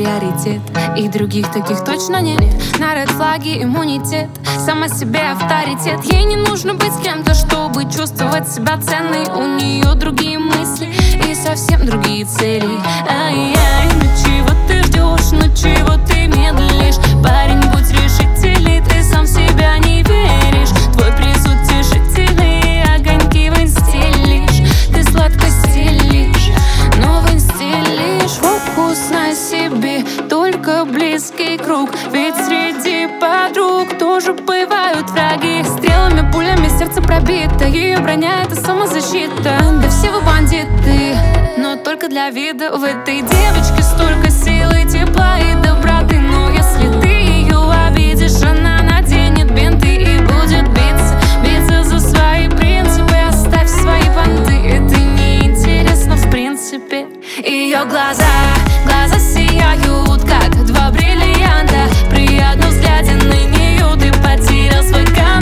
приоритет, и других таких точно нет. На ред флаги иммунитет, сама себе авторитет. Ей не нужно быть с кем-то, чтобы чувствовать себя ценной. У нее другие мысли и совсем другие цели. Ай-яй, ну чего ты ждешь, ну чего ты медлишь? Парень, будь решительный, ты сам в себя не веришь. Твой приз утешительный, огоньки в инсте лишь. Ты сладко стелишь, но в инсте лишь. Фокус на себе, только близкий круг. Ведь среди подруг тоже бывают враги. Стрелами, пулями сердце пробито, ее броня — это самозащита. Да все вы бандиты, но только для вида. В этой девочке столько силы, тепла и доброты. Но если ты ее обидишь, она наденет бинты и будет биться за свои принципы. Оставь свои понты, это неинтересно в принципе. Ее глаза сияют, как два бриллианта. При одном взгляде на нее ты потерял свой контроль.